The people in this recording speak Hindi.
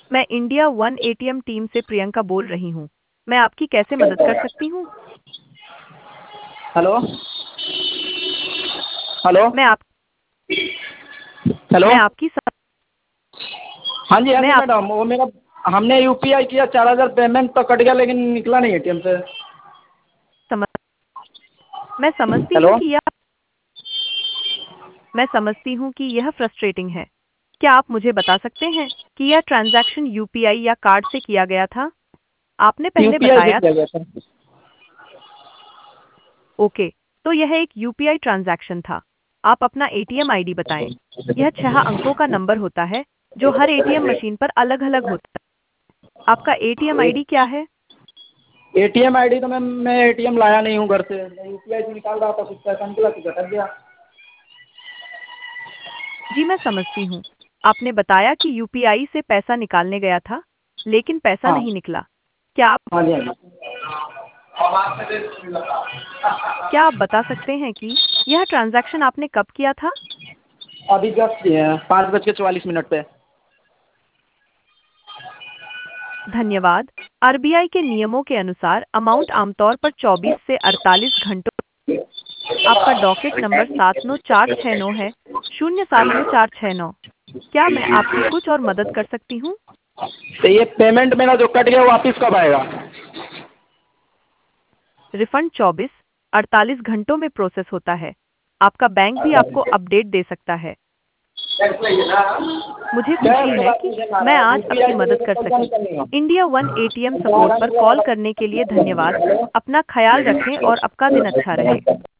मैं इंडिया वन एटीएम टीम से प्रियंका बोल रही हूँ। मैं आपकी कैसे मदद कर सकती हूँ? हेलो। हेलो। मैं आप हेलो। मैं आपकी स- हाँ मैं जी आप मैडम, वो मेरा हमने यूपीआई किया 4,000 पेमेंट तो कट गया, लेकिन निकला नहीं एटीएम से। समझ मैं समझती हूँ हेलो। कि यह मैं समझती हूँ कि यह फ्रस्ट्रेटिंग है। क्या आप मुझे बता सकते हैं कि यह ट्रांजैक्शन यूपीआई या कार्ड से किया गया था? आपने पहले यूपीआई से बताया किया गया था। ओके, तो यह एक यूपीआई ट्रांजैक्शन था। आप अपना एटीएम आईडी बताएं। यह 6 अंकों का नंबर होता है जो हर एटीएम मशीन पर अलग-अलग होता है। आपका एटीएम आईडी क्या है? एटीएम आईडी तो मैं एटीएम लाया नहीं हूँ घर से, मैं यूपीआई से निकाल रहा था, कुछ पैसा निकला तो कट गया। जी मैं समझती हूँ। आपने बताया कि यूपीआई से पैसा निकालने गया था, लेकिन पैसा हाँ। नहीं निकला। क्या आप हाँ जी, हाँ जी। क्या आप बता सकते हैं कि यह ट्रांजैक्शन आपने कब किया था? अभी जस्ट किए हैं 5:44 पे। धन्यवाद। आरबीआई के नियमों के अनुसार अमाउंट आमतौर पर 24 से 48 घंटों। आपका डॉकेट नंबर 79469 है, 079469। क्या मैं आपकी कुछ और मदद कर सकती हूँ? तो ये पेमेंट मेरा जो कट गया वो वापस कब आएगा? रिफंड 24-48 घंटों में प्रोसेस होता है। आपका बैंक भी आपको अपडेट दे सकता है। मुझे खुशी कैश के है बाद कि मुझे मारा मैं है, आज आपकी यूपीआई से मदद लेकर कर कल जाने सकी। करनी हो। इंडिया वन एटीएम मैं सपोर्ट आराम पर से कॉल करने के लिए धन्यवाद। हेलो। अपना ख्याल रखें और आपका दिन अच्छा रहे।